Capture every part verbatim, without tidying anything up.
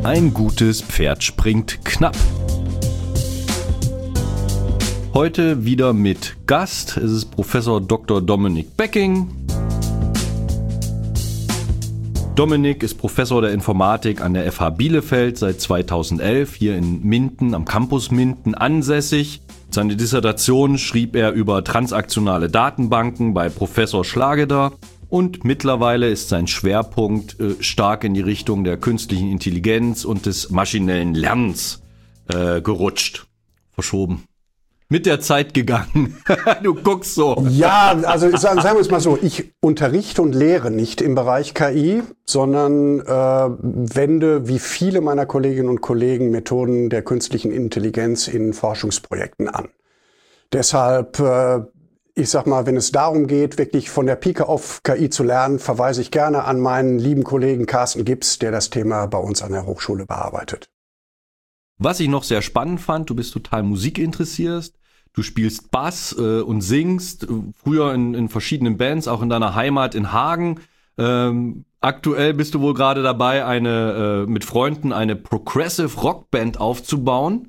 Ein gutes Pferd springt knapp. Heute wieder mit Gast. Es ist Professor Doktor Dominik Becking. Dominik ist Professor der Informatik an der F H Bielefeld seit zweitausendelf, hier in Minden, am Campus Minden ansässig. Seine Dissertation schrieb er über transaktionale Datenbanken bei Professor Schlageder und mittlerweile ist sein Schwerpunkt äh, stark in die Richtung der künstlichen Intelligenz und des maschinellen Lernens äh, gerutscht, verschoben. Mit der Zeit gegangen. Du guckst so. Ja, also sagen, sagen wir es mal so, ich unterrichte und lehre nicht im Bereich K I, sondern äh, wende wie viele meiner Kolleginnen und Kollegen Methoden der künstlichen Intelligenz in Forschungsprojekten an. Deshalb, äh, ich sag mal, wenn es darum geht, wirklich von der Pike auf K I zu lernen, verweise ich gerne an meinen lieben Kollegen Carsten Gibbs, der das Thema bei uns an der Hochschule bearbeitet. Was ich noch sehr spannend fand, du bist total musikinteressiert, du spielst Bass äh, und singst, äh, früher in, in verschiedenen Bands, auch in deiner Heimat in Hagen. Ähm, aktuell bist du wohl gerade dabei, eine äh, mit Freunden eine Progressive Rock Band aufzubauen.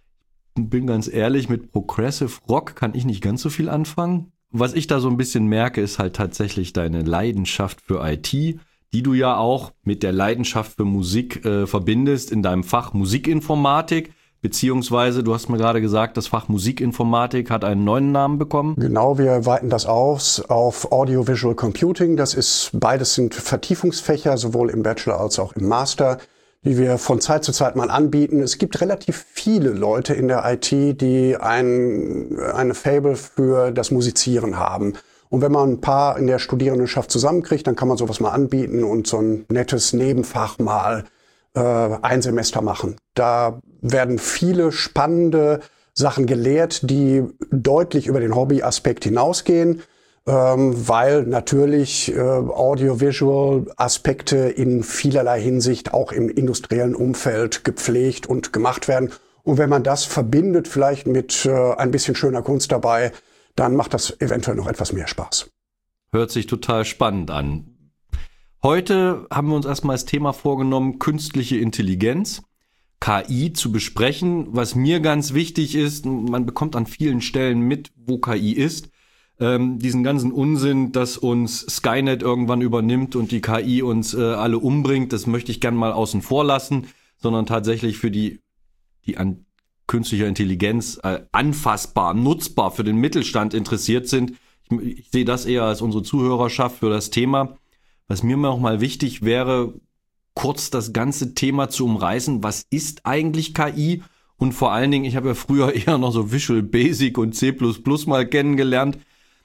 Bin ganz ehrlich, mit Progressive Rock kann ich nicht ganz so viel anfangen. Was ich da so ein bisschen merke, ist halt tatsächlich deine Leidenschaft für I T, die du ja auch mit der Leidenschaft für Musik äh, verbindest in deinem Fach Musikinformatik, beziehungsweise du hast mir gerade gesagt, das Fach Musikinformatik hat einen neuen Namen bekommen. Genau, wir weiten das aus auf Audiovisual Computing. Das ist, beides sind Vertiefungsfächer, sowohl im Bachelor als auch im Master, die wir von Zeit zu Zeit mal anbieten. Es gibt relativ viele Leute in der I T, die ein, eine Faible für das Musizieren haben. Und wenn man ein paar in der Studierendenschaft zusammenkriegt, dann kann man sowas mal anbieten und so ein nettes Nebenfach mal äh, ein Semester machen. Da werden viele spannende Sachen gelehrt, die deutlich über den Hobbyaspekt hinausgehen, ähm, weil natürlich äh, Audiovisual-Aspekte in vielerlei Hinsicht auch im industriellen Umfeld gepflegt und gemacht werden. Und wenn man das verbindet vielleicht mit äh, ein bisschen schöner Kunst dabei, dann macht das eventuell noch etwas mehr Spaß. Hört sich total spannend an. Heute haben wir uns erstmal das Thema vorgenommen, künstliche Intelligenz, K I zu besprechen. Was mir ganz wichtig ist, man bekommt an vielen Stellen mit, wo K I ist. Ähm, diesen ganzen Unsinn, dass uns Skynet irgendwann übernimmt und die K I uns äh, alle umbringt, das möchte ich gern mal außen vor lassen, sondern tatsächlich für die, die an künstlicher Intelligenz äh, anfassbar, nutzbar für den Mittelstand interessiert sind. Ich, ich sehe das eher als unsere Zuhörerschaft für das Thema. Was mir noch mal wichtig wäre, kurz das ganze Thema zu umreißen. Was ist eigentlich K I? Und vor allen Dingen, ich habe ja früher eher noch so Visual Basic und C plus plus mal kennengelernt.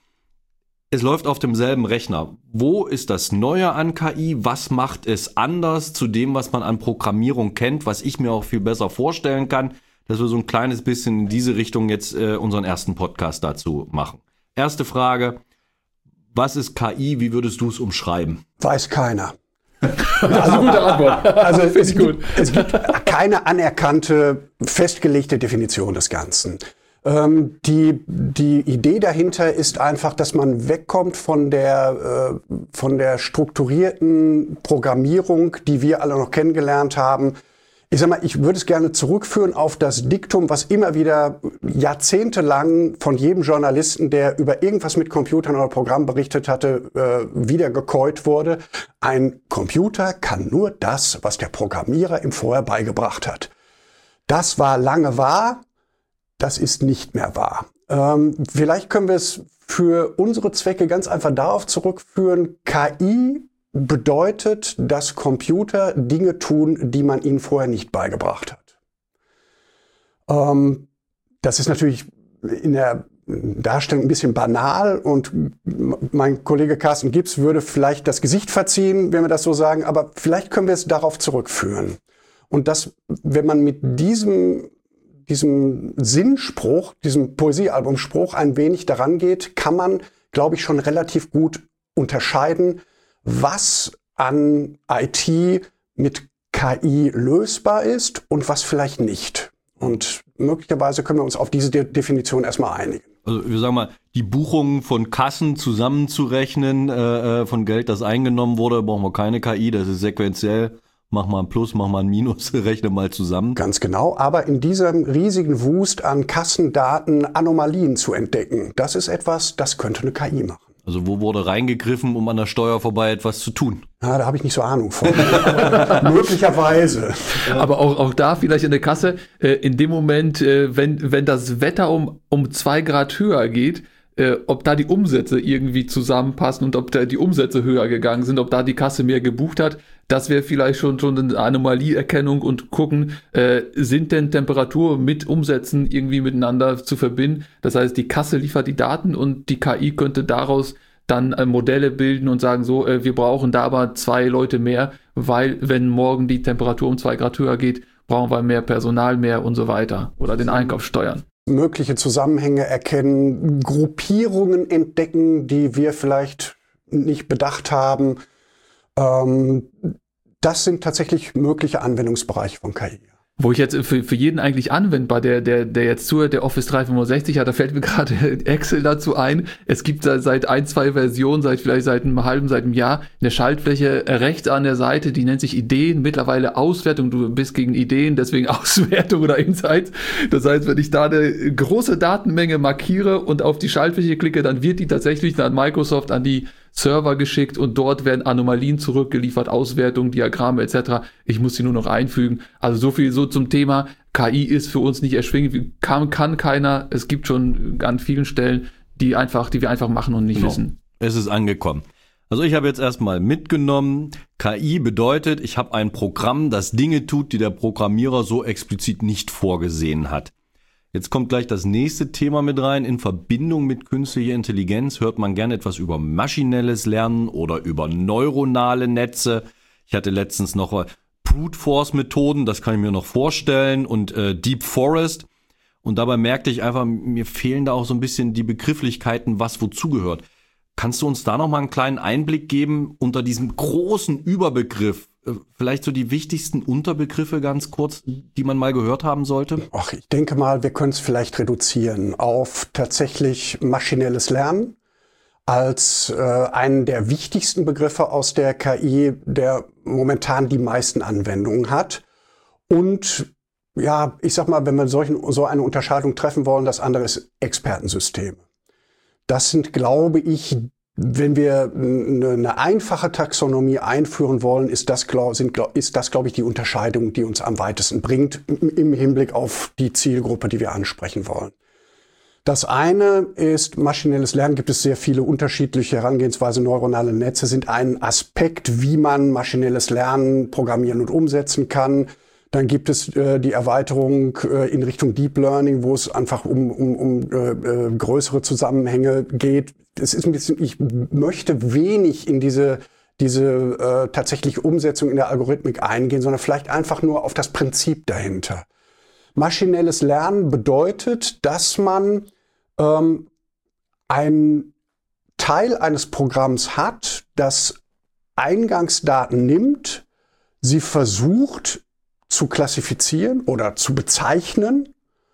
Es läuft auf demselben Rechner. Wo ist das Neue an K I? Was macht es anders zu dem, was man an Programmierung kennt, was ich mir auch viel besser vorstellen kann? Dass wir so ein kleines bisschen in diese Richtung jetzt äh, unseren ersten Podcast dazu machen. Erste Frage, was ist K I? Wie würdest du es umschreiben? Weiß keiner. Das ist eine gute Antwort. Also es gibt, es gibt keine anerkannte, festgelegte Definition des Ganzen. Ähm, die, die Idee dahinter ist einfach, dass man wegkommt von der, äh, von der strukturierten Programmierung, die wir alle noch kennengelernt haben. Ich sag mal, ich würde es gerne zurückführen auf das Diktum, was immer wieder jahrzehntelang von jedem Journalisten, der über irgendwas mit Computern oder Programmen berichtet hatte, äh, wieder gekäut wurde. Ein Computer kann nur das, was der Programmierer ihm vorher beigebracht hat. Das war lange wahr, das ist nicht mehr wahr. Ähm, vielleicht können wir es für unsere Zwecke ganz einfach darauf zurückführen, K I bedeutet, dass Computer Dinge tun, die man ihnen vorher nicht beigebracht hat. Ähm, das ist natürlich in der Darstellung ein bisschen banal und mein Kollege Carsten Gibbs würde vielleicht das Gesicht verziehen, wenn wir das so sagen, aber vielleicht können wir es darauf zurückführen. Und dass, wenn man mit diesem, diesem Sinnspruch, diesem Poesiealbumspruch ein wenig daran geht, kann man, glaube ich, schon relativ gut unterscheiden, was an I T mit K I lösbar ist und was vielleicht nicht. Und möglicherweise können wir uns auf diese De- Definition erstmal einigen. Also wir sagen mal, die Buchungen von Kassen zusammenzurechnen, äh, von Geld, das eingenommen wurde, brauchen wir keine K I, das ist sequenziell mach mal ein Plus, mach mal ein Minus, rechne mal zusammen. Ganz genau, aber in diesem riesigen Wust an Kassendaten Anomalien zu entdecken, das ist etwas, das könnte eine K I machen. Also wo wurde reingegriffen, um an der Steuer vorbei etwas zu tun? Ja, da habe ich nicht so Ahnung von. Möglicherweise. Aber auch, auch da vielleicht in der Kasse, äh, in dem Moment, äh, wenn, wenn das Wetter um, um zwei Grad höher geht, äh, ob da die Umsätze irgendwie zusammenpassen und ob da die Umsätze höher gegangen sind, ob da die Kasse mehr gebucht hat, das wäre vielleicht schon, schon eine Anomalieerkennung und gucken, äh, sind denn Temperatur mit Umsätzen irgendwie miteinander zu verbinden? Das heißt, die Kasse liefert die Daten und die K I könnte daraus dann äh, Modelle bilden und sagen so, äh, wir brauchen da aber zwei Leute mehr, weil wenn morgen die Temperatur um zwei Grad höher geht, brauchen wir mehr Personal mehr und so weiter oder den Einkauf steuern. Mögliche Zusammenhänge erkennen, Gruppierungen entdecken, die wir vielleicht nicht bedacht haben. Ähm, das sind tatsächlich mögliche Anwendungsbereiche von K I. Wo ich jetzt für, für jeden eigentlich anwendbar, der, der, der jetzt zuhört, der Office dreihundertfünfundsechzig hat, da fällt mir gerade Excel dazu ein. Es gibt seit ein, zwei Versionen, seit vielleicht seit einem halben, seit einem Jahr, eine Schaltfläche rechts an der Seite, die nennt sich Ideen, mittlerweile Auswertung. Du bist gegen Ideen, deswegen Auswertung oder Insights. Das heißt, wenn ich da eine große Datenmenge markiere und auf die Schaltfläche klicke, dann wird die tatsächlich an Microsoft, an die Server geschickt und dort werden Anomalien zurückgeliefert, Auswertungen, Diagramme et cetera. Ich muss sie nur noch einfügen. Also so viel so zum Thema, K I ist für uns nicht erschwinglich, kann, kann keiner. Es gibt schon an vielen Stellen, die einfach, die wir einfach machen und nicht genau. wissen. Es ist angekommen. Also ich habe jetzt erstmal mitgenommen, K I bedeutet, ich habe ein Programm, das Dinge tut, die der Programmierer so explizit nicht vorgesehen hat. Jetzt kommt gleich das nächste Thema mit rein. In Verbindung mit künstlicher Intelligenz hört man gerne etwas über maschinelles Lernen oder über neuronale Netze. Ich hatte letztens noch Brute Force Methoden, das kann ich mir noch vorstellen, und äh, Deep Forest. Und dabei merkte ich einfach, mir fehlen da auch so ein bisschen die Begrifflichkeiten, was wozu gehört. Kannst du uns da noch mal einen kleinen Einblick geben unter diesem großen Überbegriff? Vielleicht so die wichtigsten Unterbegriffe ganz kurz, die man mal gehört haben sollte? Ach, ich denke mal, wir können es vielleicht reduzieren auf tatsächlich maschinelles Lernen als äh, einen der wichtigsten Begriffe aus der K I, der momentan die meisten Anwendungen hat. Und ja, ich sag mal, wenn wir solchen, so eine Unterscheidung treffen wollen, das andere ist Expertensysteme. Das sind, glaube ich, wenn wir eine einfache Taxonomie einführen wollen, ist das, sind, ist das, glaube ich, die Unterscheidung, die uns am weitesten bringt im Hinblick auf die Zielgruppe, die wir ansprechen wollen. Das eine ist maschinelles Lernen, gibt es sehr viele unterschiedliche Herangehensweisen. Neuronale Netze sind ein Aspekt, wie man maschinelles Lernen programmieren und umsetzen kann. Dann gibt es äh, die Erweiterung äh, in Richtung Deep Learning, wo es einfach um, um, um äh, äh, größere Zusammenhänge geht. Es ist ein bisschen, ich möchte wenig in diese, diese äh, tatsächliche Umsetzung in der Algorithmik eingehen, sondern vielleicht einfach nur auf das Prinzip dahinter. Maschinelles Lernen bedeutet, dass man ähm, einen Teil eines Programms hat, das Eingangsdaten nimmt, sie versucht zu klassifizieren oder zu bezeichnen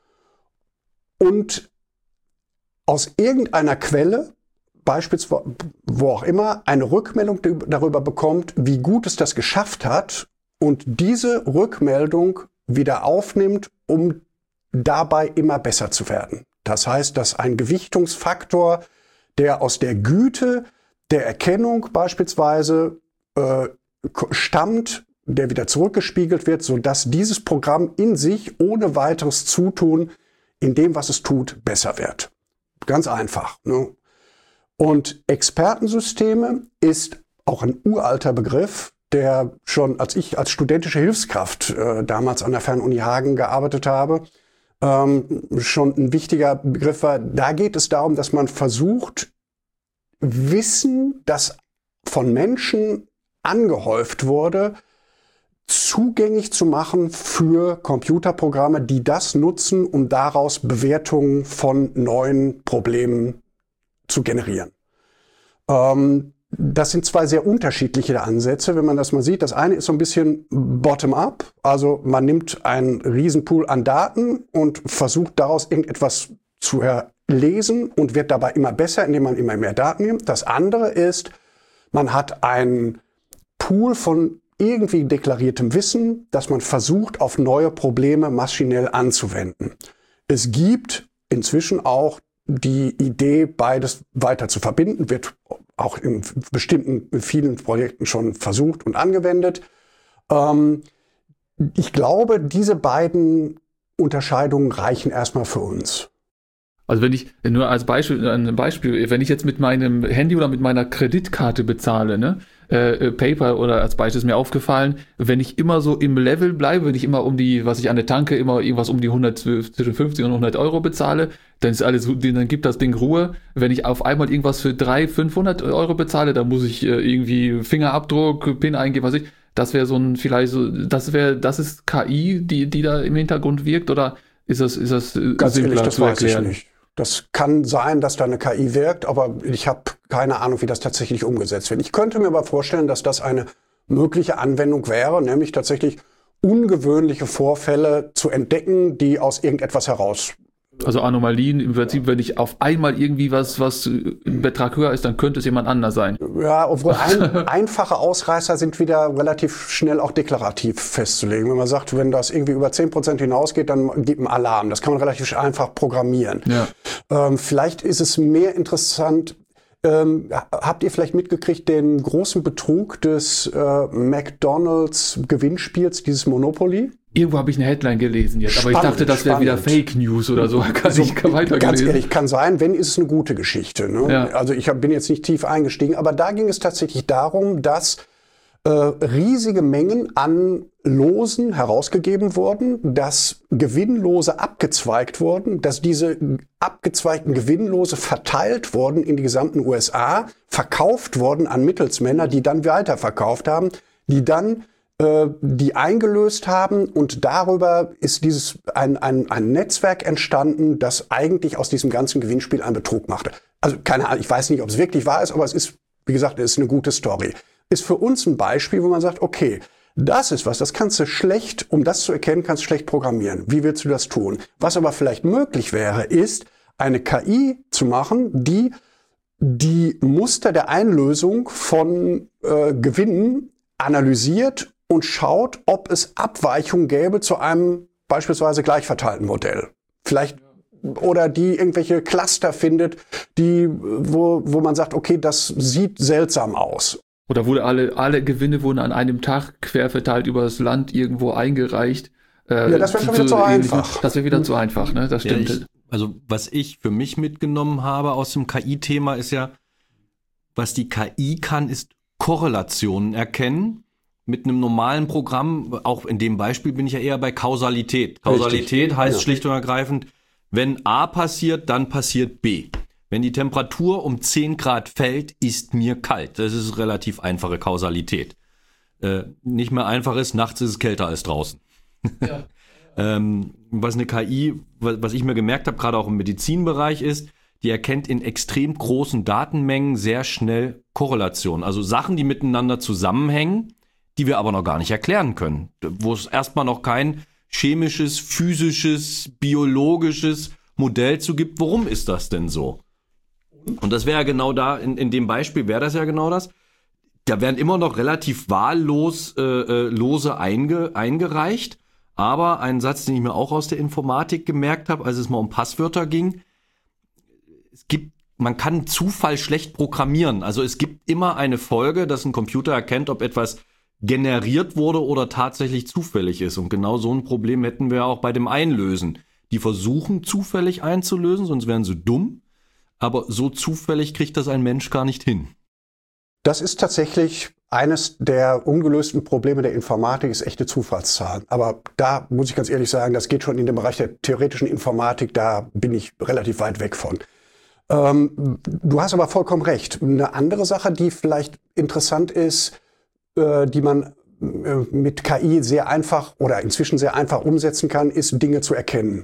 und aus irgendeiner Quelle, beispielsweise wo auch immer, eine Rückmeldung darüber bekommt, wie gut es das geschafft hat und diese Rückmeldung wieder aufnimmt, um dabei immer besser zu werden. Das heißt, dass ein Gewichtungsfaktor, der aus der Güte der Erkennung beispielsweise äh, stammt, der wieder zurückgespiegelt wird, sodass dieses Programm in sich ohne weiteres Zutun in dem, was es tut, besser wird. Ganz einfach. Ne? Und Expertensysteme ist auch ein uralter Begriff, der schon, als ich als studentische Hilfskraft äh, damals an der Fernuni Hagen gearbeitet habe, ähm, schon ein wichtiger Begriff war. Da geht es darum, dass man versucht, Wissen, das von Menschen angehäuft wurde, zugänglich zu machen für Computerprogramme, die das nutzen, um daraus Bewertungen von neuen Problemen zu generieren. Ähm, das sind zwei sehr unterschiedliche Ansätze, wenn man das mal sieht. Das eine ist so ein bisschen bottom-up, also man nimmt einen Riesenpool an Daten und versucht daraus irgendetwas zu lesen und wird dabei immer besser, indem man immer mehr Daten nimmt. Das andere ist, man hat einen Pool von irgendwie deklariertem Wissen, das man versucht, auf neue Probleme maschinell anzuwenden. Es gibt inzwischen auch die Idee, beides weiter zu verbinden, wird auch in bestimmten, in vielen Projekten schon versucht und angewendet. Ähm, ich glaube, diese beiden Unterscheidungen reichen erstmal für uns. Also wenn ich, nur als Beispiel, ein Beispiel, wenn ich jetzt mit meinem Handy oder mit meiner Kreditkarte bezahle, ne, äh, PayPal oder als Beispiel ist mir aufgefallen, wenn ich immer so im Level bleibe, wenn ich immer um die, was ich an der Tanke immer irgendwas um die hundert, zwischen fünfzig und hundert Euro bezahle, dann ist alles, dann gibt das Ding Ruhe. Wenn ich auf einmal irgendwas für dreihundert, fünfhundert Euro bezahle, dann muss ich äh, irgendwie Fingerabdruck, PIN eingeben, was ich, das wäre so ein, vielleicht so, das wäre, das ist K I, die, die da im Hintergrund wirkt, oder ist das, ist das Ganz simpler ehrlich, das zu weiß erklären? ich nicht. Das kann sein, dass da eine K I wirkt, aber ich habe keine Ahnung, wie das tatsächlich umgesetzt wird. Ich könnte mir aber vorstellen, dass das eine mögliche Anwendung wäre, nämlich tatsächlich ungewöhnliche Vorfälle zu entdecken, die aus irgendetwas heraus. Also Anomalien im Prinzip, wenn ich auf einmal irgendwie was, was ein Betrag höher ist, dann könnte es jemand anders sein. Ja, obwohl ein, einfache Ausreißer sind wieder relativ schnell auch deklarativ festzulegen. Wenn man sagt, wenn das irgendwie über zehn Prozent hinausgeht, dann gibt ein Alarm. Das kann man relativ einfach programmieren. Ja. Ähm, vielleicht ist es mehr interessant. Ähm, habt ihr vielleicht mitgekriegt den großen Betrug des äh, McDonald's Gewinnspiels, dieses Monopoly? Irgendwo habe ich eine Headline gelesen jetzt, aber Spannend, ich dachte, das wäre wieder spannend. Fake News oder so. Kann So, ich weitergelesen. ganz ehrlich, kann sein, wenn, ist es eine gute Geschichte. Ne? Ja. Also ich hab, bin jetzt nicht tief eingestiegen, aber da ging es tatsächlich darum, dass äh, riesige Mengen an Losen herausgegeben wurden, dass Gewinnlose abgezweigt wurden, dass diese abgezweigten Gewinnlose verteilt wurden in die gesamten U S A, verkauft wurden an Mittelsmänner, die dann weiterverkauft haben, die dann die eingelöst haben, und darüber ist dieses ein, ein, ein Netzwerk entstanden, das eigentlich aus diesem ganzen Gewinnspiel einen Betrug machte. Also keine Ahnung, ich weiß nicht, ob es wirklich wahr ist, aber es ist, wie gesagt, es ist eine gute Story. Ist für uns ein Beispiel, wo man sagt, okay, das ist was, das kannst du schlecht, um das zu erkennen, kannst du schlecht programmieren. Wie willst du das tun? Was aber vielleicht möglich wäre, ist, eine K I zu machen, die die Muster der Einlösung von äh, Gewinnen analysiert und schaut, ob es Abweichungen gäbe zu einem beispielsweise gleich verteilten Modell. Vielleicht, oder die irgendwelche Cluster findet, die, wo, wo man sagt, okay, das sieht seltsam aus. Oder wurde alle, alle Gewinne wurden an einem Tag quer verteilt über das Land irgendwo eingereicht. Äh, Ja, das wäre schon wieder zu einfach. Das wäre wieder zu einfach, ne? Das Ja, stimmt. ich, also was ich für mich mitgenommen habe aus dem K I-Thema ist ja, was die K I kann, ist Korrelationen erkennen. Mit einem normalen Programm, auch in dem Beispiel bin ich ja eher bei Kausalität. Kausalität Richtig. heißt Ja. schlicht und ergreifend, wenn A passiert, dann passiert B. Wenn die Temperatur um zehn Grad fällt, ist mir kalt. Das ist relativ einfache Kausalität. Äh, nicht mehr einfach ist, nachts ist es kälter als draußen. Ja. ähm, was eine K I, was, was ich mir gemerkt habe, gerade auch im Medizinbereich ist, die erkennt in extrem großen Datenmengen sehr schnell Korrelationen. Also Sachen, die miteinander zusammenhängen, die wir aber noch gar nicht erklären können. Wo es erstmal noch kein chemisches, physisches, biologisches Modell zu gibt. Warum ist das denn so? Und das wäre ja genau da, in, in dem Beispiel wäre das ja genau das. Da werden immer noch relativ wahllos äh, äh, Lose einge, eingereicht. Aber ein Satz, den ich mir auch aus der Informatik gemerkt habe, als es mal um Passwörter ging, es gibt, man kann Zufall schlecht programmieren. Also es gibt immer eine Folge, dass ein Computer erkennt, ob etwas generiert wurde oder tatsächlich zufällig ist. Und genau so ein Problem hätten wir auch bei dem Einlösen. Die versuchen zufällig einzulösen, sonst wären sie dumm. Aber so zufällig kriegt das ein Mensch gar nicht hin. Das ist tatsächlich eines der ungelösten Probleme der Informatik, ist echte Zufallszahlen. Aber da muss ich ganz ehrlich sagen, das geht schon in den Bereich der theoretischen Informatik, da bin ich relativ weit weg von. Ähm, du hast aber vollkommen recht. Eine andere Sache, die vielleicht interessant ist, äh, die man äh, mit K I sehr einfach oder inzwischen sehr einfach umsetzen kann, ist Dinge zu erkennen.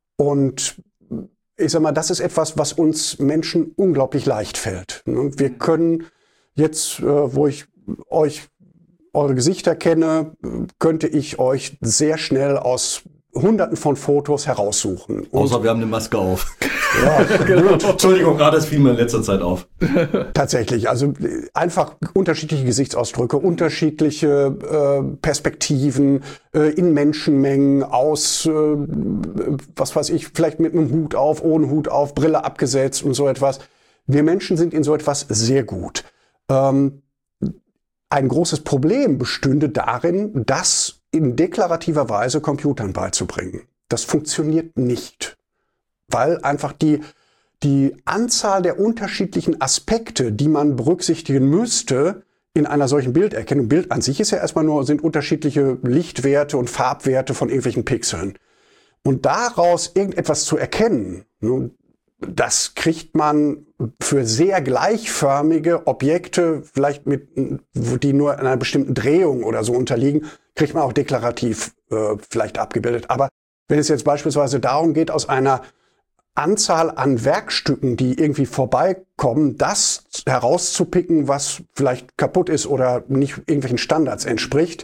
Und ich sag mal, das ist etwas, was uns Menschen unglaublich leicht fällt. Wir können jetzt, äh, wo ich euch eure Gesichter kenne, könnte ich euch sehr schnell aus Hunderten von Fotos heraussuchen. Und außer wir haben eine Maske auf. Ja, genau. Entschuldigung, gerade das fiel mir in letzter Zeit auf. Tatsächlich, also einfach unterschiedliche Gesichtsausdrücke, unterschiedliche äh, Perspektiven äh, in Menschenmengen aus, äh, was weiß ich, vielleicht mit einem Hut auf, ohne Hut auf, Brille abgesetzt und so etwas. Wir Menschen sind in so etwas sehr gut. Ähm, ein großes Problem bestünde darin, das in deklarativer Weise Computern beizubringen. Das funktioniert nicht, weil einfach die, die Anzahl der unterschiedlichen Aspekte, die man berücksichtigen müsste in einer solchen Bilderkennung, Bild an sich ist ja erstmal nur, sind unterschiedliche Lichtwerte und Farbwerte von irgendwelchen Pixeln. Und daraus irgendetwas zu erkennen, das kriegt man für sehr gleichförmige Objekte, vielleicht mit, die nur einer bestimmten Drehung oder so unterliegen, kriegt man auch deklarativ äh, vielleicht abgebildet. Aber wenn es jetzt beispielsweise darum geht, aus einer Anzahl an Werkstücken, die irgendwie vorbeikommen, das herauszupicken, was vielleicht kaputt ist oder nicht irgendwelchen Standards entspricht,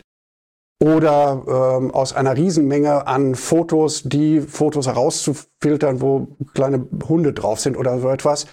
oder ähm, aus einer Riesenmenge an Fotos, die Fotos herauszufiltern, wo kleine Hunde drauf sind oder so etwas,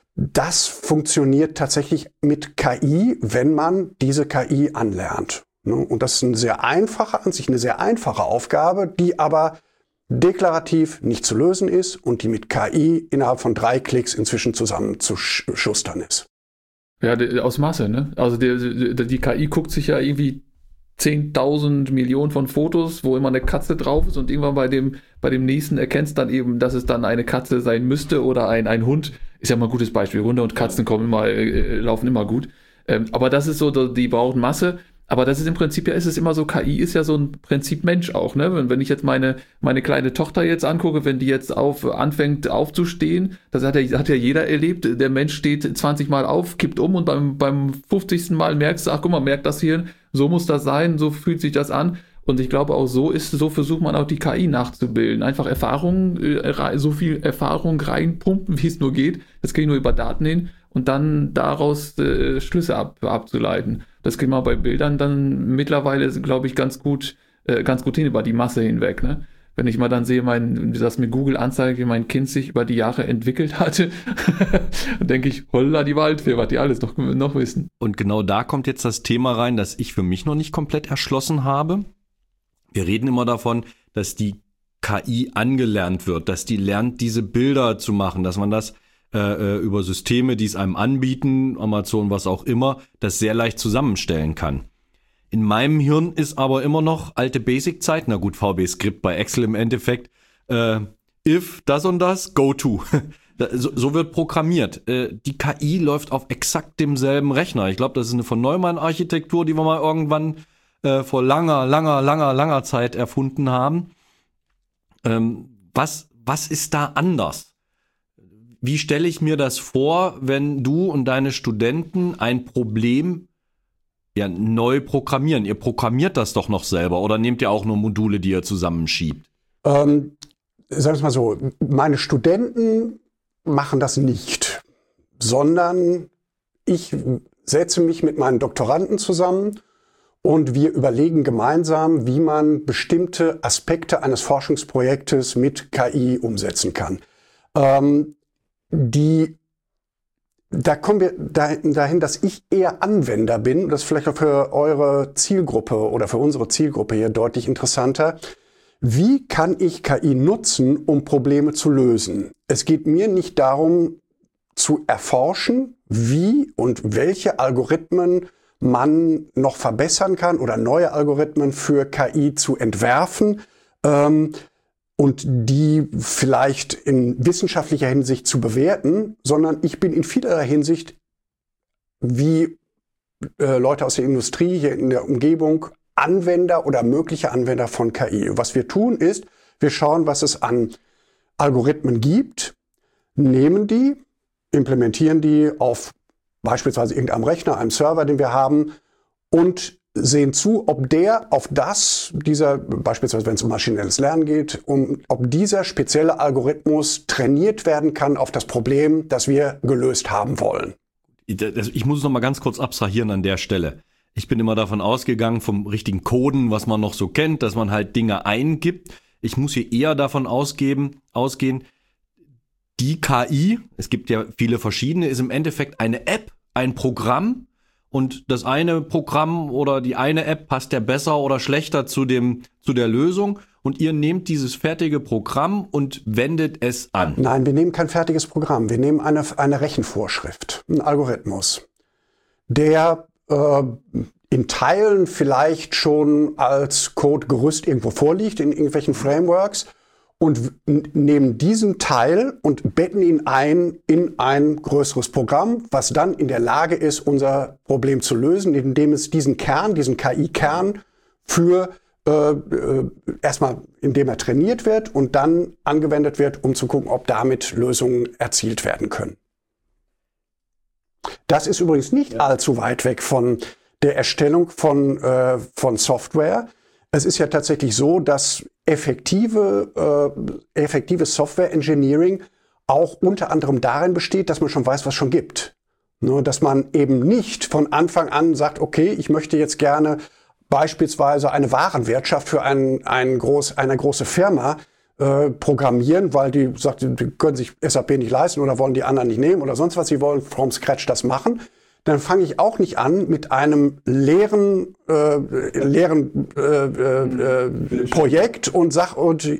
das funktioniert tatsächlich mit K I, wenn man diese K I anlernt. Und das ist eine sehr einfache, an sich eine sehr einfache Aufgabe, die aber deklarativ nicht zu lösen ist und die mit K I innerhalb von drei Klicks inzwischen zusammenzuschustern ist. Ja, aus Masse, ne? Also die, die, die K I guckt sich ja irgendwie zehntausend Millionen von Fotos, wo immer eine Katze drauf ist und irgendwann bei dem, bei dem nächsten erkennst dann eben, dass es dann eine Katze sein müsste oder ein, ein Hund. Ist ja mal ein gutes Beispiel. Hunde und Katzen kommen immer, äh, laufen immer gut. Ähm, aber das ist so, die brauchen Masse. Aber das ist im Prinzip ja, ist es immer so, K I ist ja so ein Prinzip Mensch auch, ne? Wenn, wenn ich jetzt meine, meine kleine Tochter jetzt angucke, wenn die jetzt auf, anfängt aufzustehen, das hat ja, hat ja jeder erlebt, der Mensch steht zwanzig Mal auf, kippt um und beim, beim fünfzigsten Mal merkst du, ach guck mal, merkt das hier, so muss das sein, so fühlt sich das an. Und ich glaube auch so ist, so versucht man auch die K I nachzubilden. Einfach Erfahrung, äh, so viel Erfahrung reinpumpen, wie es nur geht. Das kriege ich nur über Daten hin und dann daraus äh, Schlüsse ab, abzuleiten. Das kriegt man bei Bildern dann mittlerweile, glaube ich, ganz gut, äh, ganz gut hin über die Masse hinweg. Ne? Wenn ich mal dann sehe, mein, wie das mir Google anzeigt, wie mein Kind sich über die Jahre entwickelt hatte, dann denke ich, holla die Waldfee, was die alles noch, noch wissen. Und genau da kommt jetzt das Thema rein, das ich für mich noch nicht komplett erschlossen habe. Wir reden immer davon, dass die K I angelernt wird, dass die lernt, diese Bilder zu machen, dass man das äh, über Systeme, die es einem anbieten, Amazon, was auch immer, das sehr leicht zusammenstellen kann. In meinem Hirn ist aber immer noch alte Basic-Zeit, na gut, V B-Skript bei Excel im Endeffekt, äh, if, das und das, go to. So, so wird programmiert. Äh, die K I läuft auf exakt demselben Rechner. Ich glaube, das ist eine von Neumann-Architektur, die wir mal irgendwann äh, vor langer, langer, langer, langer Zeit erfunden haben. Ähm, was, was ist da anders? Wie stelle ich mir das vor, wenn du und deine Studenten ein Problem ja, neu programmieren? Ihr programmiert das doch noch selber oder nehmt ihr auch nur Module, die ihr zusammenschiebt? Ähm, sagen wir es mal so, meine Studenten machen das nicht, sondern ich setze mich mit meinen Doktoranden zusammen und wir überlegen gemeinsam, wie man bestimmte Aspekte eines Forschungsprojektes mit K I umsetzen kann. Ähm, die, da kommen wir dahin, dass ich eher Anwender bin. Das ist vielleicht auch für eure Zielgruppe oder für unsere Zielgruppe hier deutlich interessanter. Wie kann ich K I nutzen, um Probleme zu lösen? Es geht mir nicht darum, zu erforschen, wie und welche Algorithmen man noch verbessern kann oder neue Algorithmen für K I zu entwerfen ähm, und die vielleicht in wissenschaftlicher Hinsicht zu bewerten, sondern ich bin in vielerlei Hinsicht wie äh, Leute aus der Industrie hier in der Umgebung Anwender oder mögliche Anwender von K I. Was wir tun ist, wir schauen, was es an Algorithmen gibt, nehmen die, implementieren die auf beispielsweise irgendeinem Rechner, einem Server, den wir haben und sehen zu, ob der auf das, dieser, beispielsweise wenn es um maschinelles Lernen geht, um, ob dieser spezielle Algorithmus trainiert werden kann auf das Problem, das wir gelöst haben wollen. Ich muss es noch mal ganz kurz abstrahieren an der Stelle. Ich bin immer davon ausgegangen, vom richtigen Coden, was man noch so kennt, dass man halt Dinge eingibt. ich muss hier eher davon ausgeben, ausgehen, die K I, es gibt ja viele verschiedene, ist im Endeffekt eine App, ein Programm und das eine Programm oder die eine App passt ja besser oder schlechter zu dem, zu der Lösung und ihr nehmt dieses fertige Programm und wendet es an. Nein, wir nehmen kein fertiges Programm. Wir nehmen eine, eine Rechenvorschrift, einen Algorithmus, der äh, in Teilen vielleicht schon als Codegerüst irgendwo vorliegt, in irgendwelchen Frameworks, und nehmen diesen Teil und betten ihn ein in ein größeres Programm, was dann in der Lage ist, unser Problem zu lösen, indem es diesen Kern, diesen K I-Kern für äh, äh, erstmal, indem er trainiert wird und dann angewendet wird, um zu gucken, ob damit Lösungen erzielt werden können. Das ist übrigens nicht ja. allzu weit weg von der Erstellung von, äh, von Software. Es ist ja tatsächlich so, dass effektive, äh, effektives Software Engineering auch unter anderem darin besteht, dass man schon weiß, was schon gibt. Nur, dass man eben nicht von Anfang an sagt, okay, ich möchte jetzt gerne beispielsweise eine Warenwirtschaft für ein, ein groß, eine große Firma äh, programmieren, weil die sagt, die können sich S A P nicht leisten oder wollen die anderen nicht nehmen oder sonst was, sie wollen from scratch das machen. Dann fange ich auch nicht an mit einem leeren, äh, leeren äh, äh, Projekt und sag und äh,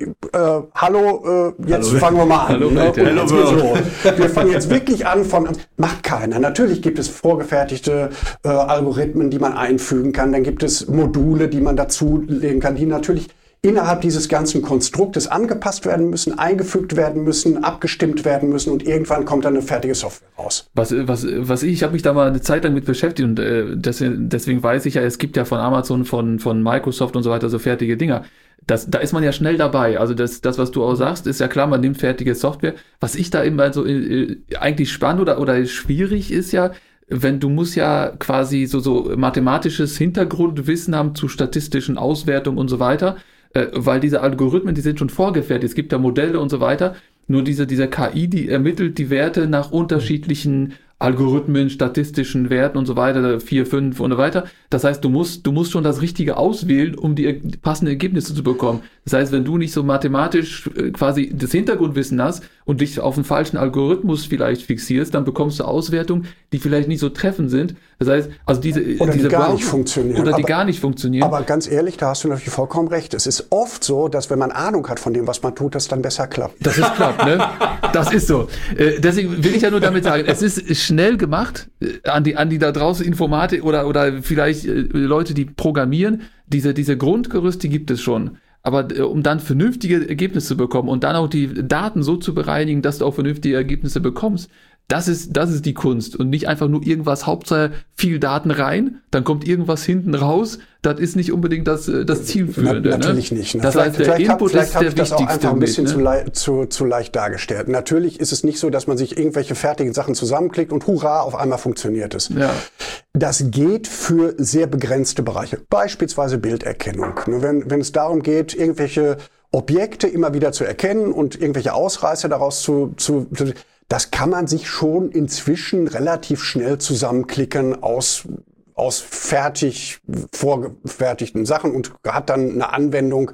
hallo, äh, jetzt hallo. fangen wir mal an. Hallo, ne? Welt, und hallo, so. Wir fangen jetzt wirklich an von, macht keiner. Natürlich gibt es vorgefertigte äh, Algorithmen, die man einfügen kann. Dann gibt es Module, die man dazulegen kann, die natürlich innerhalb dieses ganzen Konstruktes angepasst werden müssen, eingefügt werden müssen, abgestimmt werden müssen und irgendwann kommt dann eine fertige Software raus. Was, was, was ich, ich habe mich da mal eine Zeit lang mit beschäftigt und äh, deswegen, deswegen weiß ich ja, es gibt ja von Amazon, von, von Microsoft und so weiter so fertige Dinger. Das, da ist man ja schnell dabei. Also das, das, was du auch sagst, ist ja klar, man nimmt fertige Software. Was ich da immer so äh, eigentlich spannend oder, oder schwierig ist ja, wenn du musst ja quasi so, so mathematisches Hintergrundwissen haben zu statistischen Auswertungen und so weiter. Weil diese Algorithmen, die sind schon vorgefertigt, es gibt ja Modelle und so weiter, nur diese, diese K I, die ermittelt die Werte nach unterschiedlichen Algorithmen, statistischen Werten und so weiter, vier, fünf und so weiter. Das heißt, du musst, du musst schon das Richtige auswählen, um die passenden Ergebnisse zu bekommen. Das heißt, wenn du nicht so mathematisch quasi das Hintergrundwissen hast und dich auf einen falschen Algorithmus vielleicht fixierst, dann bekommst du Auswertungen, die vielleicht nicht so treffend sind. Das heißt, also diese, oder diese die gar Brown- nicht funktionieren. Oder die aber, gar nicht funktionieren. Aber ganz ehrlich, da hast du natürlich vollkommen recht. Es ist oft so, dass wenn man Ahnung hat von dem, was man tut, das dann besser klappt. Das ist klappt, ne? Das ist so. Äh, deswegen will ich ja nur damit sagen, es ist schnell gemacht, äh, an die, an die da draußen Informatik oder, oder vielleicht äh, Leute, die programmieren, diese, diese Grundgerüste gibt es schon. Aber äh, um dann vernünftige Ergebnisse zu bekommen und dann auch die Daten so zu bereinigen, dass du auch vernünftige Ergebnisse bekommst, das ist, das ist die Kunst und nicht einfach nur irgendwas, Hauptsache viel Daten rein, dann kommt irgendwas hinten raus, das ist nicht unbedingt das, das Zielführende. Na, natürlich ne? nicht. Ne? Das vielleicht heißt, der vielleicht Input hab, ist hab der ich das auch wichtigste einfach ein bisschen mit, zu, ne? lei- zu, zu leicht dargestellt. Natürlich ist es nicht so, dass man sich irgendwelche fertigen Sachen zusammenklickt und hurra, auf einmal funktioniert es. Ja. Das geht für sehr begrenzte Bereiche, beispielsweise Bilderkennung. Ne? Wenn, wenn es darum geht, irgendwelche Objekte immer wieder zu erkennen und irgendwelche Ausreißer daraus zu, zu, zu das kann man sich schon inzwischen relativ schnell zusammenklicken aus, aus fertig vorgefertigten Sachen und hat dann eine Anwendung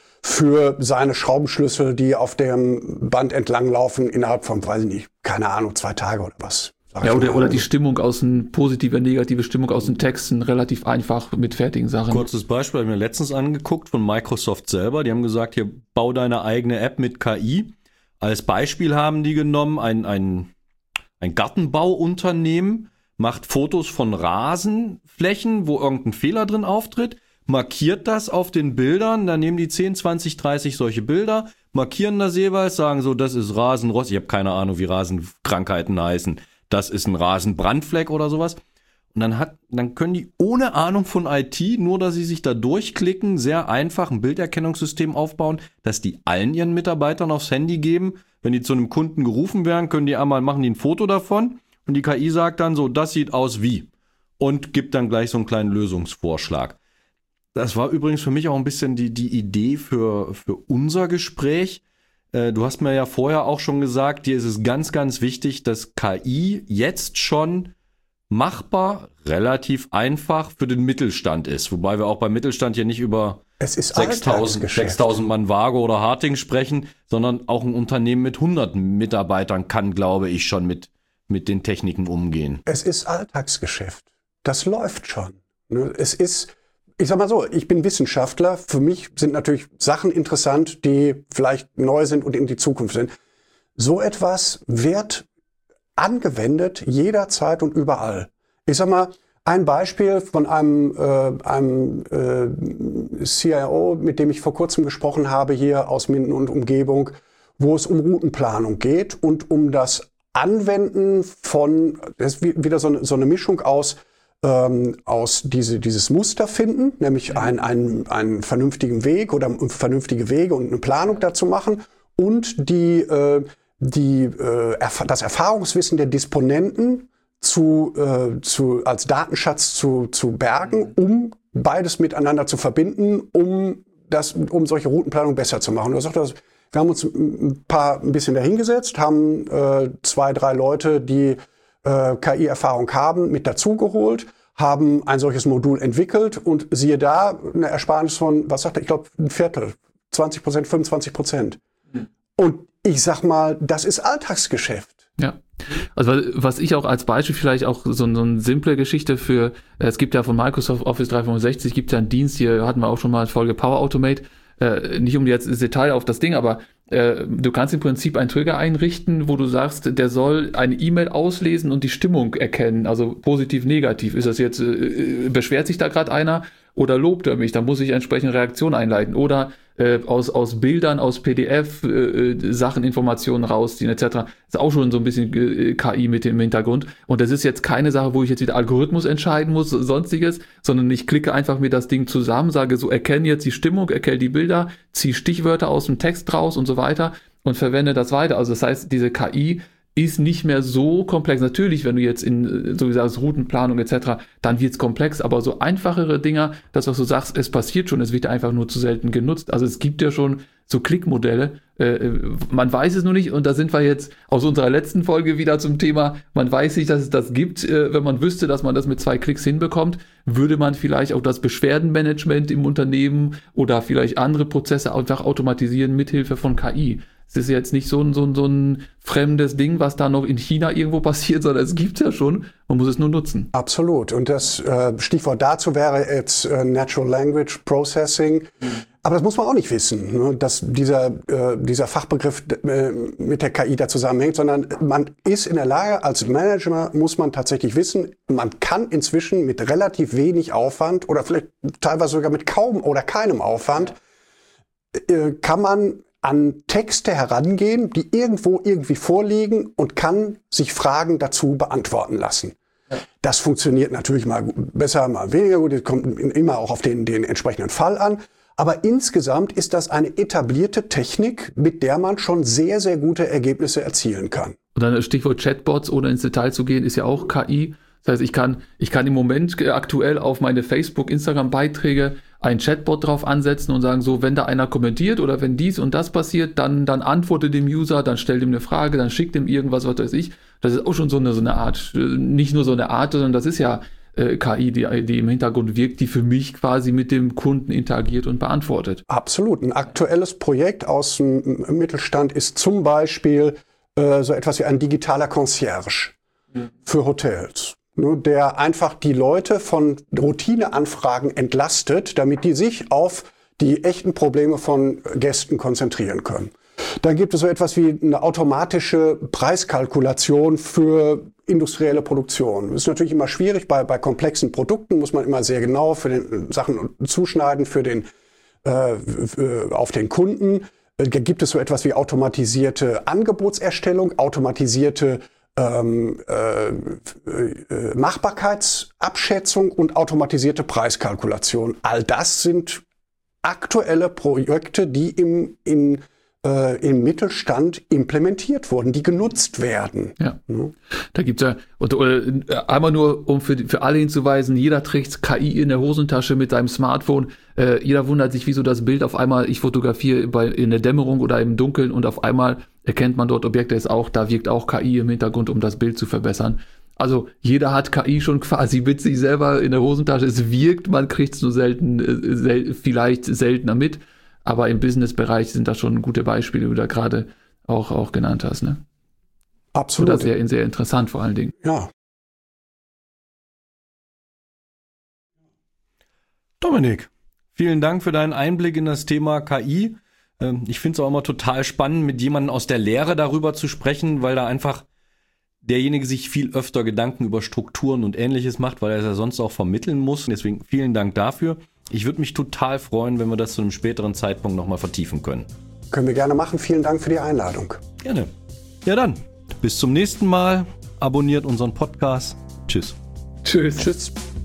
für seine Schraubenschlüssel, die auf dem Band entlanglaufen, innerhalb von, weiß ich nicht, keine Ahnung, zwei Tage oder was. Ja, oder, oder die Stimmung aus den, positive, negative Stimmung aus den Texten, relativ einfach mit fertigen Sachen. Kurzes Beispiel, habe ich mir letztens angeguckt von Microsoft selber. Die haben gesagt, hier, bau deine eigene App mit K I. Als Beispiel haben die genommen, ein, ein, ein Gartenbauunternehmen macht Fotos von Rasenflächen, wo irgendein Fehler drin auftritt, markiert das auf den Bildern, dann nehmen die zehn, zwanzig, dreißig solche Bilder, markieren das jeweils, sagen so, das ist Rasenrost, ich habe keine Ahnung, wie Rasenkrankheiten heißen, das ist ein Rasenbrandfleck oder sowas. Und dann hat, dann können die ohne Ahnung von I T, nur dass sie sich da durchklicken, sehr einfach ein Bilderkennungssystem aufbauen, dass die allen ihren Mitarbeitern aufs Handy geben. Wenn die zu einem Kunden gerufen werden, können die einmal, machen die ein Foto davon und die K I sagt dann so, das sieht aus wie. Und gibt dann gleich so einen kleinen Lösungsvorschlag. Das war übrigens für mich auch ein bisschen die, die Idee für, für unser Gespräch. Äh, du hast mir ja vorher auch schon gesagt, dir ist es ganz, ganz wichtig, dass K I jetzt schon machbar, relativ einfach für den Mittelstand ist. Wobei wir auch beim Mittelstand hier nicht über Es ist sechstausend Alltagsgeschäft. sechstausend Mann Waage oder Harting sprechen, sondern auch ein Unternehmen mit hundert Mitarbeitern kann, glaube ich, schon mit, mit den Techniken umgehen. Es ist Alltagsgeschäft. Das läuft schon. Ne? Es ist, ich sag mal so, ich bin Wissenschaftler. Für mich sind natürlich Sachen interessant, die vielleicht neu sind und in die Zukunft sind. So etwas wird angewendet jederzeit und überall. Ich sag mal, ein Beispiel von einem, äh, einem äh, C I O, mit dem ich vor kurzem gesprochen habe, hier aus Minden und Umgebung, wo es um Routenplanung geht und um das Anwenden von, das ist wieder so eine, so eine Mischung aus, ähm, aus diese, dieses Muster finden, nämlich ein, ein, einen vernünftigen Weg oder vernünftige Wege und eine Planung dazu machen und die, äh, die, äh, erf- das Erfahrungswissen der Disponenten zu, äh, zu, als Datenschatz zu, zu bergen, um beides miteinander zu verbinden, um das, um solche Routenplanung besser zu machen. Und er sagt, wir haben uns ein paar, ein bisschen dahingesetzt, haben äh, zwei, drei Leute, die äh, K I-Erfahrung haben, mit dazugeholt, haben ein solches Modul entwickelt und siehe da, eine Ersparnis von, was sagt er, ich glaube, ein Viertel, zwanzig Prozent, fünfundzwanzig Prozent. Mhm. Und ich sag mal, das ist Alltagsgeschäft. Ja. Also was ich auch als Beispiel vielleicht auch so, so eine simple Geschichte für, es gibt ja von Microsoft Office dreihundertfünfundsechzig, gibt ja einen Dienst, hier hatten wir auch schon mal Folge Power Automate, äh, nicht um jetzt das Detail auf das Ding, aber äh, du kannst im Prinzip einen Trigger einrichten, wo du sagst, der soll eine E-Mail auslesen und die Stimmung erkennen, also positiv, negativ. Ist das jetzt, äh, beschwert sich da gerade einer oder lobt er mich? Da muss ich entsprechende Reaktion einleiten. Oder äh, aus, aus Bildern, aus P D F äh, Sachen, Informationen rausziehen et cetera. Ist auch schon so ein bisschen äh, K I mit dem Hintergrund. Und das ist jetzt keine Sache, wo ich jetzt wieder Algorithmus entscheiden muss, sonstiges, sondern ich klicke einfach mir das Ding zusammen, sage so, erkenne jetzt die Stimmung, erkenne die Bilder, ziehe Stichwörter aus dem Text raus und so weiter und verwende das weiter. Also das heißt, diese K I ist nicht mehr so komplex. Natürlich, wenn du jetzt in, so wie sagst, Routenplanung et cetera, dann wird's komplex, aber so einfachere Dinger, das, was du sagst, es passiert schon, es wird einfach nur zu selten genutzt. Also es gibt ja schon so Klickmodelle, äh, man weiß es nur nicht und da sind wir jetzt aus unserer letzten Folge wieder zum Thema, man weiß nicht, dass es das gibt. Äh, wenn man wüsste, dass man das mit zwei Klicks hinbekommt, würde man vielleicht auch das Beschwerdenmanagement im Unternehmen oder vielleicht andere Prozesse einfach automatisieren mithilfe von K I. Es ist jetzt nicht so ein, so, ein, so ein fremdes Ding, was da noch in China irgendwo passiert, sondern es gibt es ja schon. Man muss es nur nutzen. Absolut. Und das äh, Stichwort dazu wäre jetzt äh, Natural Language Processing. Mhm. Aber das muss man auch nicht wissen, ne, dass dieser, äh, dieser Fachbegriff äh, mit der K I da zusammenhängt, sondern man ist in der Lage, als Manager muss man tatsächlich wissen, man kann inzwischen mit relativ wenig Aufwand oder vielleicht teilweise sogar mit kaum oder keinem Aufwand, äh, kann man an Texte herangehen, die irgendwo irgendwie vorliegen und kann sich Fragen dazu beantworten lassen. Ja. Das funktioniert natürlich mal besser, mal weniger gut. Das kommt immer auch auf den, den entsprechenden Fall an. Aber insgesamt ist das eine etablierte Technik, mit der man schon sehr, sehr gute Ergebnisse erzielen kann. Und dann Stichwort Chatbots, ohne ins Detail zu gehen, ist ja auch K I. Das heißt, ich kann, ich kann im Moment aktuell auf meine Facebook-, Instagram-Beiträge einen Chatbot drauf ansetzen und sagen, so, wenn da einer kommentiert oder wenn dies und das passiert, dann, dann antworte dem User, dann stellt ihm eine Frage, dann schickt ihm irgendwas, was weiß ich. Das ist auch schon so eine, so eine Art, nicht nur so eine Art, sondern das ist ja äh, K I, die, die im Hintergrund wirkt, die für mich quasi mit dem Kunden interagiert und beantwortet. Absolut. Ein aktuelles Projekt aus dem Mittelstand ist zum Beispiel äh, so etwas wie ein digitaler Concierge mhm. für Hotels. Der einfach die Leute von Routineanfragen entlastet, damit die sich auf die echten Probleme von Gästen konzentrieren können. Dann gibt es so etwas wie eine automatische Preiskalkulation für industrielle Produktion. Das ist natürlich immer schwierig. Bei, bei komplexen Produkten muss man immer sehr genau für den Sachen zuschneiden, für den, äh, auf den Kunden. Da gibt es so etwas wie automatisierte Angebotserstellung, automatisierte Ähm, äh, äh, Machbarkeitsabschätzung und automatisierte Preiskalkulation. All das sind aktuelle Projekte, die im, in, äh, im Mittelstand implementiert wurden, die genutzt werden. Ja, ja. Da gibt's ja, und, äh, einmal nur, um für, für alle hinzuweisen, jeder trägt K I in der Hosentasche mit seinem Smartphone. Äh, jeder wundert sich, wieso das Bild auf einmal, ich fotografiere bei, in der Dämmerung oder im Dunkeln und auf einmal erkennt man dort Objekte, ist auch, da wirkt auch K I im Hintergrund, um das Bild zu verbessern. Also jeder hat K I schon quasi mit sich selber in der Hosentasche. Es wirkt, man kriegt es nur selten, äh, sel- vielleicht seltener mit. Aber im Business-Bereich sind das schon gute Beispiele, die du da gerade auch, auch genannt hast. Ne? Absolut. Oder sehr, sehr interessant vor allen Dingen. Ja. Dominik, vielen Dank für deinen Einblick in das Thema K I. Ich finde es auch immer total spannend, mit jemandem aus der Lehre darüber zu sprechen, weil da einfach derjenige sich viel öfter Gedanken über Strukturen und Ähnliches macht, weil er es ja sonst auch vermitteln muss. Deswegen vielen Dank dafür. Ich würde mich total freuen, wenn wir das zu einem späteren Zeitpunkt nochmal vertiefen können. Können wir gerne machen. Vielen Dank für die Einladung. Gerne. Ja dann, bis zum nächsten Mal. Abonniert unseren Podcast. Tschüss. Tschüss. Tschüss.